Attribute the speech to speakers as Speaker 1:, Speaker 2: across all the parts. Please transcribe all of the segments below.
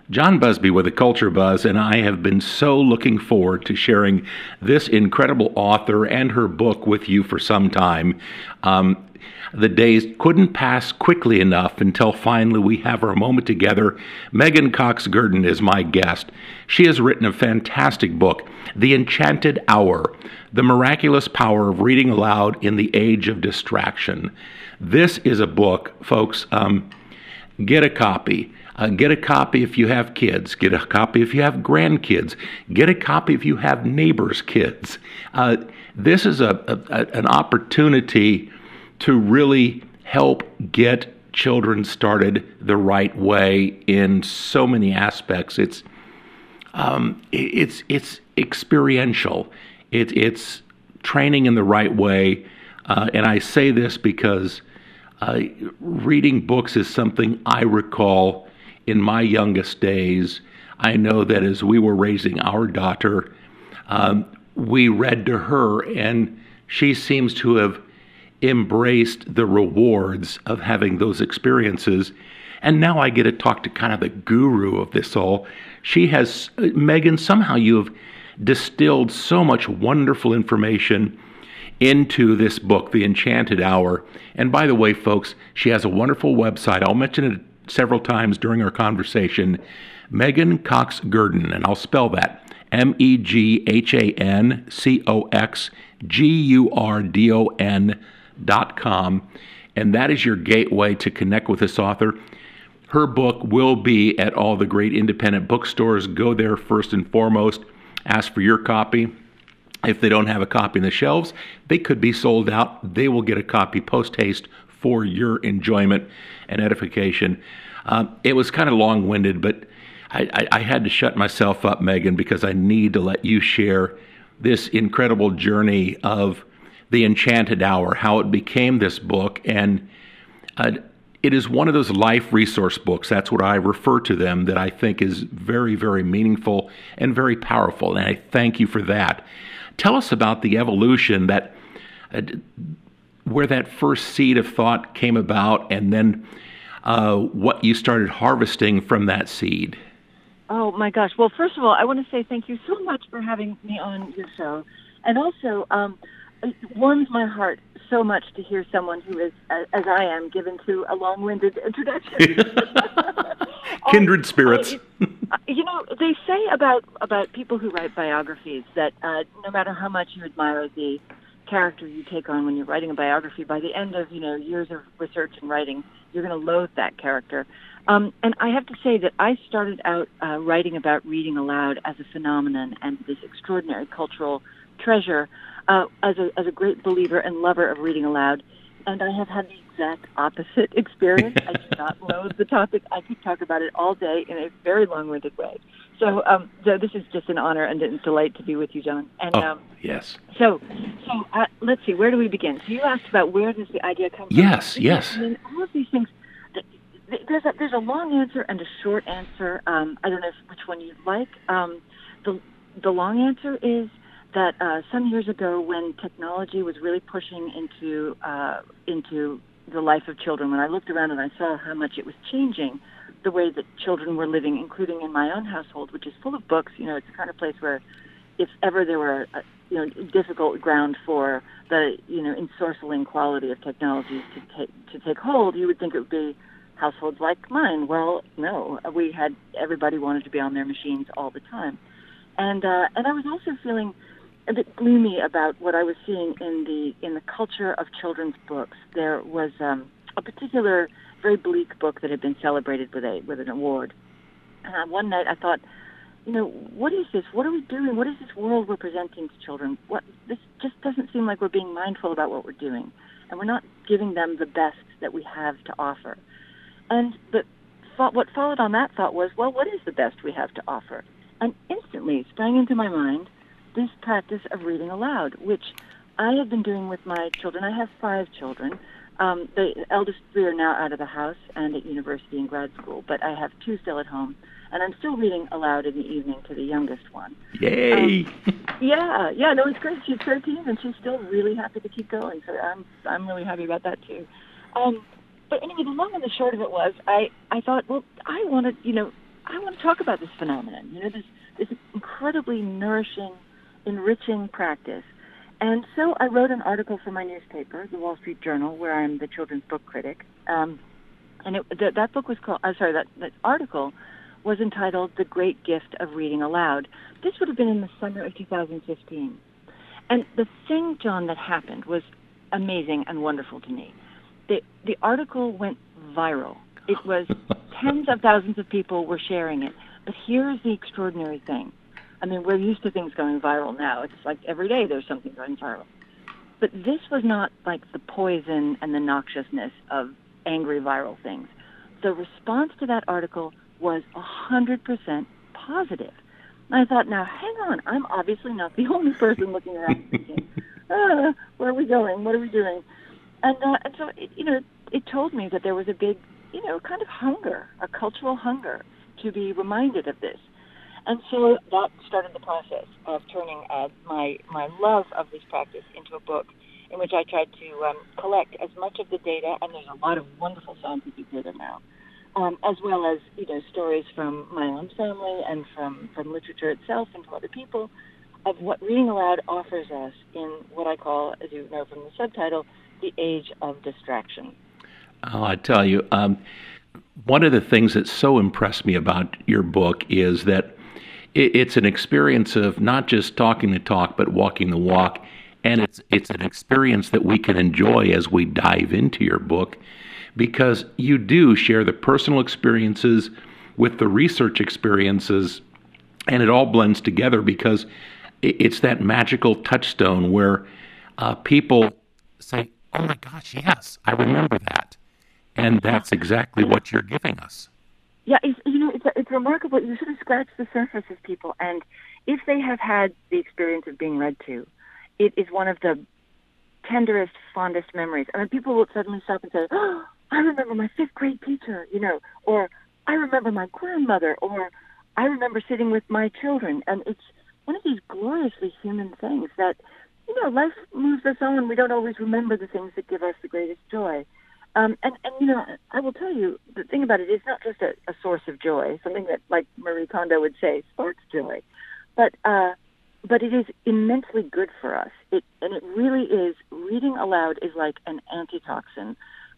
Speaker 1: John Busby with a Culture Buzz, and I have been so looking forward to sharing this incredible author and her book with you for some time. The days couldn't pass quickly enough until finally we have our moment together. Megan Cox Gurdon is my guest. She has written a fantastic book, The Enchanted Hour, The Miraculous Power of Reading Aloud in the Age of Distraction. This is a book, folks. Get a copy. Get a copy if you have kids. Get a copy if you have grandkids. Get a copy if you have neighbors' kids. This is an opportunity to really help get children started the right way in so many aspects. It's experiential. It's training in the right way, and I say this because reading books is something I recall in my youngest days. I know that as we were raising our daughter, we read to her, and she seems to have embraced the rewards of having those experiences. And now I get to talk to kind of the guru of this all. Megan, somehow you have distilled so much wonderful information into this book, The Enchanted Hour. And by the way, folks, she has a wonderful website. I'll mention it several times during our conversation. Megan Cox Gurdon, and I'll spell that MEGHANCOXGURDON.com. And that is your gateway to connect with this author. Her book will be at all the great independent bookstores. Go there first and foremost. Ask for your copy. If they don't have a copy in the shelves, they could be sold out. They will get a copy post-haste for your enjoyment and edification. It was kind of long-winded, but I had to shut myself up, Megan, because I need to let you share this incredible journey of The Enchanted Hour, how it became this book. And it is one of those life resource books, that's what I refer to them, that I think is very, very meaningful and very powerful. And I thank you for that. Tell us about the evolution that where that first seed of thought came about, and then what you started harvesting from that seed.
Speaker 2: Oh, my gosh. Well, first of all, I want to say thank you so much for having me on your show. And also, it warms my heart so much to hear someone who is, as I am, given to a long-winded introduction.
Speaker 1: Kindred spirits.
Speaker 2: They say about people who write biographies that no matter how much you admire the character you take on when you're writing a biography, by the end of years of research and writing, you're going to loathe that character. And I have to say that I started out writing about reading aloud as a phenomenon and this extraordinary cultural treasure as a great believer and lover of reading aloud. And I have had the exact opposite experience. I do not loathe the topic. I could talk about it all day in a very long-winded way. So this is just an honor and a delight to be with you, John. And,
Speaker 1: yes.
Speaker 2: So let's see. Where do we begin? So you asked about where does the idea come from?
Speaker 1: Yes.
Speaker 2: I mean, all of these things. There's a long answer and a short answer. I don't know which one you'd like. The long answer is that some years ago, when technology was really pushing into the life of children, when I looked around and I saw how much it was changing the way that children were living, including in my own household, which is full of books. It's the kind of place where, if ever there were difficult ground for the ensorceling quality of technology to take hold, you would think it would be households like mine. Well, no, everybody wanted to be on their machines all the time, and I was also feeling a bit gloomy about what I was seeing in the culture of children's books. There was a particular very bleak book that had been celebrated with an award, and one night I thought, what is this? What are we doing? What is this world we're presenting to children? This just doesn't seem like we're being mindful about what we're doing, and we're not giving them the best that we have to offer. And what followed on that thought was, well, what is the best we have to offer? And instantly sprang into my mind this practice of reading aloud, which I have been doing with my children. I have 5 children. The eldest 3 are now out of the house and at university and grad school, but I have 2 still at home. And I'm still reading aloud in the evening to the youngest one.
Speaker 1: Yay!
Speaker 2: No, it's great. She's 13, and she's still really happy to keep going. So I'm really happy about that too. But anyway, the long and the short of it was, I thought, well, I I want to talk about this phenomenon. This incredibly nourishing, enriching practice. And so I wrote an article for my newspaper, the Wall Street Journal, where I'm the children's book critic. And that book was called, that article was entitled The Great Gift of Reading Aloud. This would have been in the summer of 2015. And the thing, John, that happened was amazing and wonderful to me. The article went viral. It was tens of thousands of people were sharing it. But here's the extraordinary thing. I mean, we're used to things going viral now. It's like every day there's something going viral. But this was not like the poison and the noxiousness of angry viral things. The response to that article was 100% positive. And I thought, now, hang on. I'm obviously not the only person looking around thinking, where are we going? What are we doing? And so, it told me that there was a big, kind of hunger, a cultural hunger to be reminded of this. And so that started the process of turning my love of this practice into a book in which I tried to collect as much of the data, and there's a lot of wonderful scientific data now, as well as stories from my own family and from literature itself and from other people, of what reading aloud offers us in what I call, as you know from the subtitle, the age of distraction.
Speaker 1: Oh, I tell you, one of the things that so impressed me about your book is that it's an experience of not just talking the talk, but walking the walk. And it's an experience that we can enjoy as we dive into your book, because you do share the personal experiences with the research experiences, and it all blends together because it's that magical touchstone where people say, oh my gosh, yes, I remember that. And that's exactly what you're giving us.
Speaker 2: Yeah, it's remarkable. You sort of scratch the surface of people, and if they have had the experience of being read to, it is one of the tenderest, fondest memories. I mean, people will suddenly stop and say, oh, I remember my fifth grade teacher, or I remember my grandmother, or I remember sitting with my children. And it's one of these gloriously human things that, life moves us on. We don't always remember the things that give us the greatest joy. And I will tell you, the thing about it is not just a source of joy, something that, like Marie Kondo would say, sparks joy, but it is immensely good for us. It really is. Reading aloud is like an antitoxin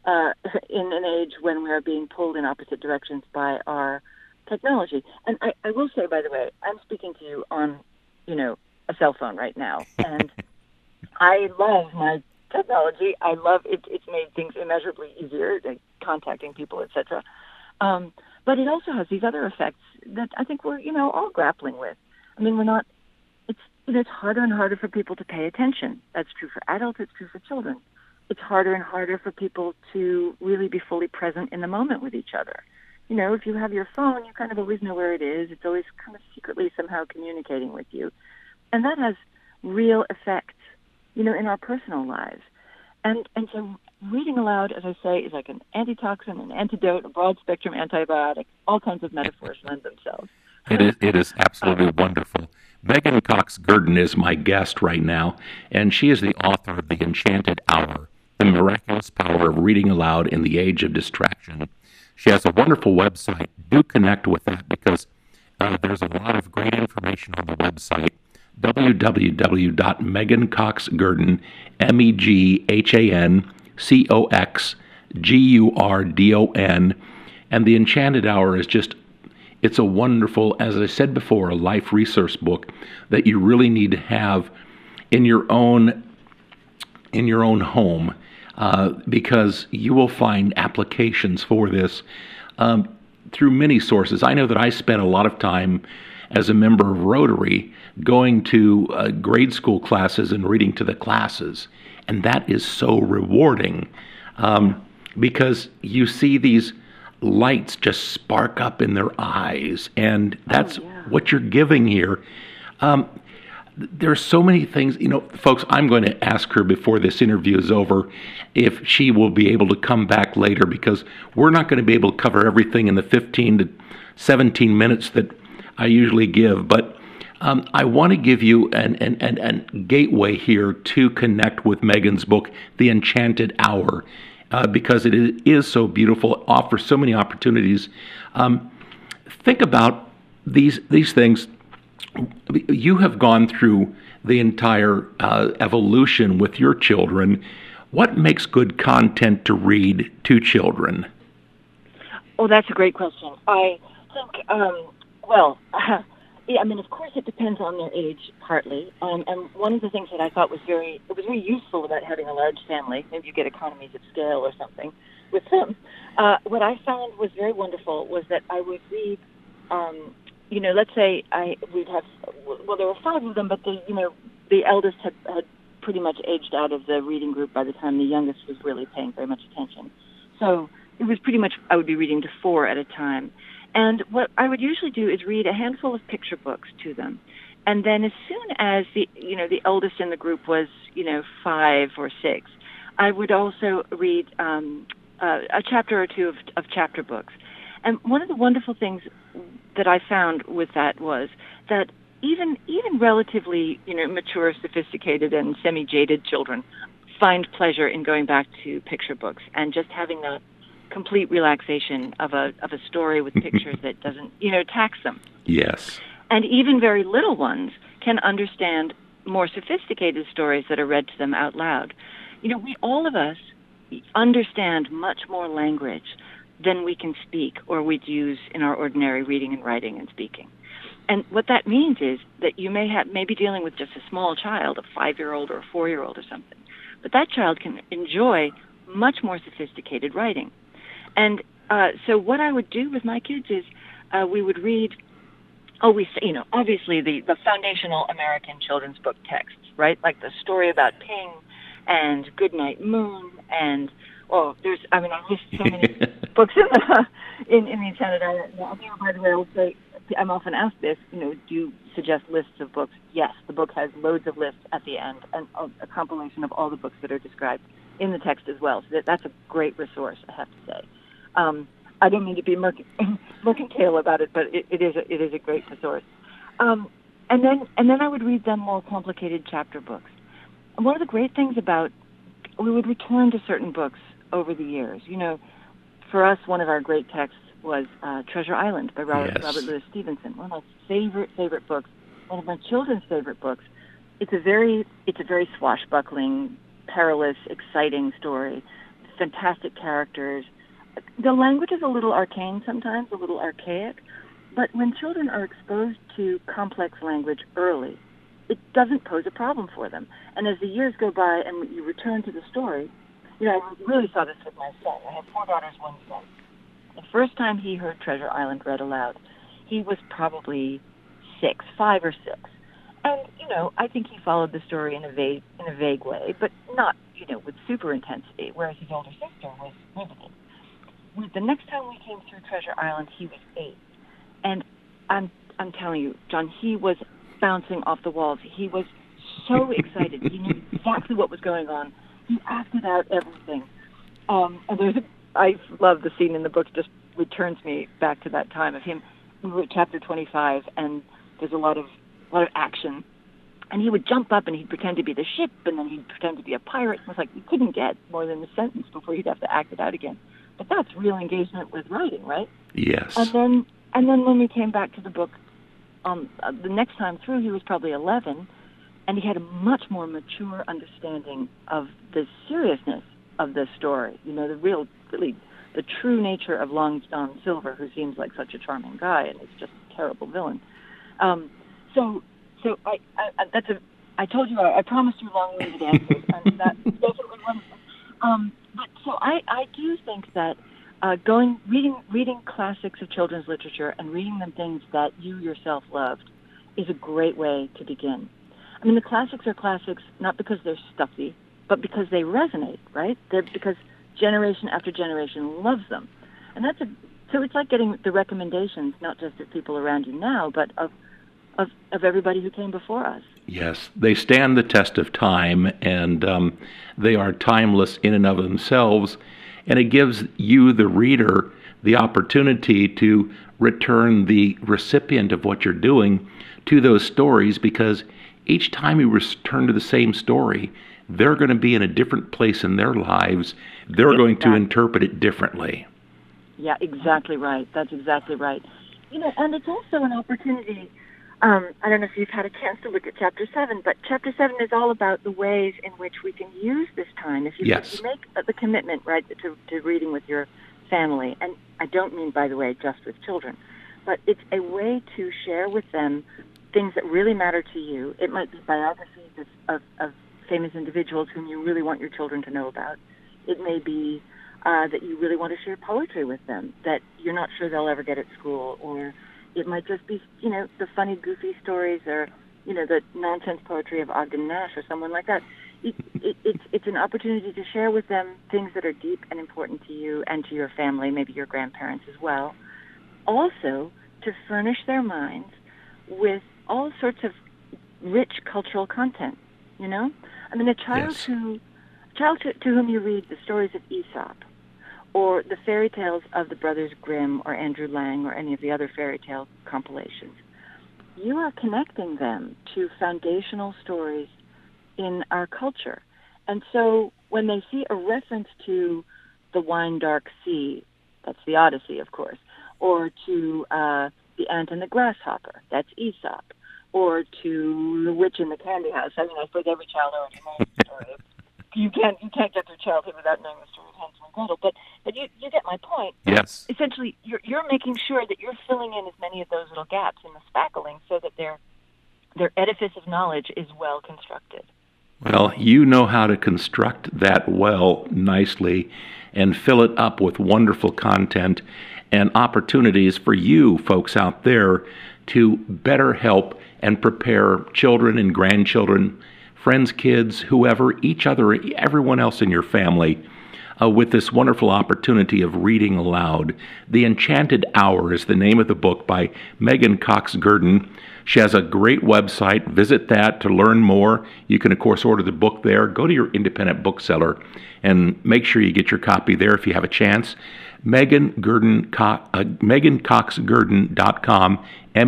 Speaker 2: in an age when we are being pulled in opposite directions by our technology. And I will say, by the way, I'm speaking to you on, a cell phone right now, and I love my technology. I love it. It's made things immeasurably easier, like contacting people, etc. But it also has these other effects that I think we're, all grappling with. I mean, it's harder and harder for people to pay attention. That's true for adults. It's true for children. It's harder and harder for people to really be fully present in the moment with each other. If you have your phone, you kind of always know where it is. It's always kind of secretly somehow communicating with you. And that has real effects, in our personal lives. And so reading aloud, as I say, is like an antitoxin, an antidote, a broad-spectrum antibiotic. All kinds of metaphors lend themselves.
Speaker 1: It is absolutely wonderful. Megan Cox Gurdon is my guest right now, and she is the author of The Enchanted Hour, The Miraculous Power of Reading Aloud in the Age of Distraction. She has a wonderful website. Do connect with that because there's a lot of great information on the website. www.megancoxgurdon, MEGHANCOXGURDON. And The Enchanted Hour is it's a wonderful, as I said before, a life resource book that you really need to have in your own home, because you will find applications for this through many sources. I know that I spent a lot of time as a member of Rotary going to grade school classes and reading to the classes, and that is so rewarding because you see these lights just spark up in their eyes, and that's what you're giving here. There are so many things, folks. I'm going to ask her before this interview is over if she will be able to come back later, because we're not going to be able to cover everything in the 15 to 17 minutes that I usually give. But I want to give you an gateway here to connect with Megan's book, The Enchanted Hour, because it is so beautiful. It offers so many opportunities. think about these things. You have gone through the entire evolution with your children. What makes good content to read to children?
Speaker 2: Oh, that's a great question. I think, well, yeah, I mean, of course, it depends on their age, partly. And one of the things that I thought was very useful about having a large family, maybe you get economies of scale or something with them. What I found was very wonderful was that I would read, let's say there were 5 of them, but the eldest had pretty much aged out of the reading group by the time the youngest was really paying very much attention. So it was pretty much, I would be reading to 4 at a time. And what I would usually do is read a handful of picture books to them. And then as soon as the eldest in the group was, 5 or 6, I would also read a chapter or 2 of chapter books. And one of the wonderful things that I found with that was that even relatively, mature, sophisticated, and semi-jaded children find pleasure in going back to picture books and just having that complete relaxation of a story with pictures that doesn't, tax them.
Speaker 1: Yes.
Speaker 2: And even very little ones can understand more sophisticated stories that are read to them out loud. All of us understand much more language than we can speak or we'd use in our ordinary reading and writing and speaking. And what that means is that you may be dealing with just a small child, a 5-year-old or a 4-year-old or something, but that child can enjoy much more sophisticated writing. And so what I would do with my kids is we would read, obviously the foundational American children's book texts, right? Like the story about Ping and Goodnight Moon and, I list so many books in the Enchanted Island. By the way, I'll say, I'm often asked this, do you suggest lists of books? Yes, the book has loads of lists at the end and a compilation of all the books that are described in the text as well. So that's a great resource, I have to say. I don't mean to be mercantile about it, but it is a great resource. And then I would read them more complicated chapter books. And one of the great things about, we would return to certain books over the years. For us, one of our great texts was Treasure Island by Robert Louis Stevenson. One of my favorite books. One of my children's favorite books. It's a very swashbuckling, perilous, exciting story. Fantastic characters. The language is a little arcane sometimes, a little archaic, but when children are exposed to complex language early, it doesn't pose a problem for them. And as the years go by and you return to the story, I really saw this with my son. I have 4 daughters, 1 son. The first time he heard Treasure Island read aloud, he was probably 5 or 6. And, I think he followed the story in a vague way, but not, with super intensity, whereas his older sister was riveted. The next time we came through Treasure Island, he was 8. And I'm telling you, John, he was bouncing off the walls. He was so excited. He knew exactly what was going on. He acted out everything. And I love the scene in the book. Just returns me back to that time of him. We were at chapter 25, and there's a lot of action. And he would jump up and he'd pretend to be the ship, and then he'd pretend to be a pirate. It was like you couldn't get more than a sentence before he'd have to act it out again. But that's real engagement with writing, right?
Speaker 1: Yes.
Speaker 2: And then when we came back to the book, the next time through, he was probably 11, and he had a much more mature understanding of the seriousness of the story. The true nature of Long John Silver, who seems like such a charming guy and is just a terrible villain. So I told you I promised you long-winded answers, and that's definitely one of them. But so I do think that reading classics of children's literature and reading them things that you yourself loved is a great way to begin. I mean, the classics are classics not because they're stuffy, but because they resonate, right? Because generation after generation loves them. And so it's like getting the recommendations, not just of people around you now, but of everybody who came before us.
Speaker 1: Yes, they stand the test of time, and they are timeless in and of themselves, and it gives you, the reader, the opportunity to return the recipient of what you're doing to those stories, because each time you return to the same story, they're going to be in a different place in their lives. They're going to interpret it differently.
Speaker 2: Yeah, exactly right. That's exactly right. And it's also an opportunity. I don't know if you've had a chance to look at Chapter 7, but Chapter 7 is all about the ways in which we can use this time. If you make the commitment, right, to reading with your family, and I don't mean, by the way, just with children, but it's a way to share with them things that really matter to you. It might be biographies of famous individuals whom you really want your children to know about. It may be that you really want to share poetry with them that you're not sure they'll ever get at school, or it might just be, the funny, goofy stories, or, the nonsense poetry of Ogden Nash or someone like that. It's an opportunity to share with them things that are deep and important to you and to your family, maybe your grandparents as well. Also, to furnish their minds with all sorts of rich cultural content, I mean, a child to whom you read the stories of Aesop, or the fairy tales of the Brothers Grimm or Andrew Lang or any of the other fairy tale compilations, you are connecting them to foundational stories in our culture. And so when they see a reference to the wine dark sea, that's the Odyssey, of course, or to the ant and the grasshopper, that's Aesop, or to the witch in the candy house. I mean, I suppose every child already knows the story. You can't get through childhood without knowing the story of Hansel and Gretel. But you get my point.
Speaker 1: Yes.
Speaker 2: Essentially, you're making sure that you're filling in as many of those little gaps in the spackling so that their edifice of knowledge is well constructed.
Speaker 1: Well, you know how to construct that well nicely and fill it up with wonderful content and opportunities for you folks out there to better help and prepare children and grandchildren, friends, kids, whoever, each other, everyone else in your family with this wonderful opportunity of reading aloud. The Enchanted Hour is the name of the book by Megan Cox Gurdon. She has a great website. Visit that to learn more. You can, of course, order the book there. Go to your independent bookseller and make sure you get your copy there if you have a chance. MeganCoxGurdon.com,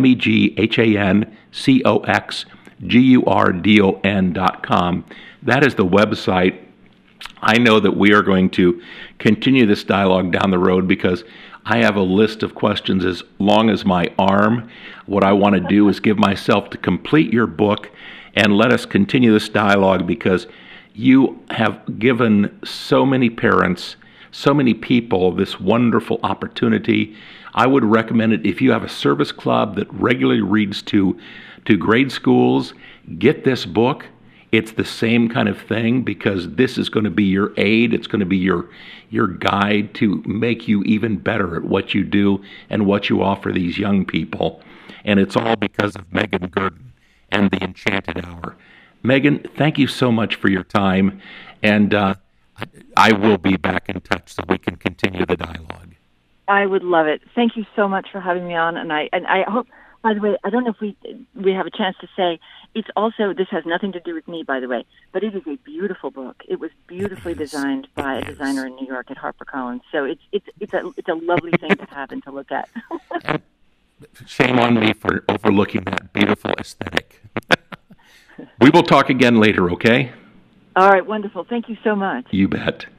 Speaker 1: MEGHANCOXGURDON.com. That is the website. I know that we are going to continue this dialogue down the road because I have a list of questions as long as my arm. What I want to do is give myself to complete your book and let us continue this dialogue because you have given so many parents, so many people this wonderful opportunity. I would recommend it if you have a service club that regularly reads to grade schools. Get this book. It's the same kind of thing because this is going to be your aid. It's going to be your guide to make you even better at what you do and what you offer these young people. And it's all because of Megan Gurdon and the Enchanted Hour. Megan, thank you so much for your time. And I will be back in touch so we can continue the dialogue.
Speaker 2: I would love it. Thank you so much for having me on. And I hope, by the way, I don't know if we have a chance to say, it's also, this has nothing to do with me, by the way, but it is a beautiful book. It was beautifully designed by a designer in New York at HarperCollins. So it's a lovely thing to have and to look at.
Speaker 1: Shame on me for overlooking that beautiful aesthetic. We will talk again later, okay?
Speaker 2: All right, wonderful. Thank you so much.
Speaker 1: You bet.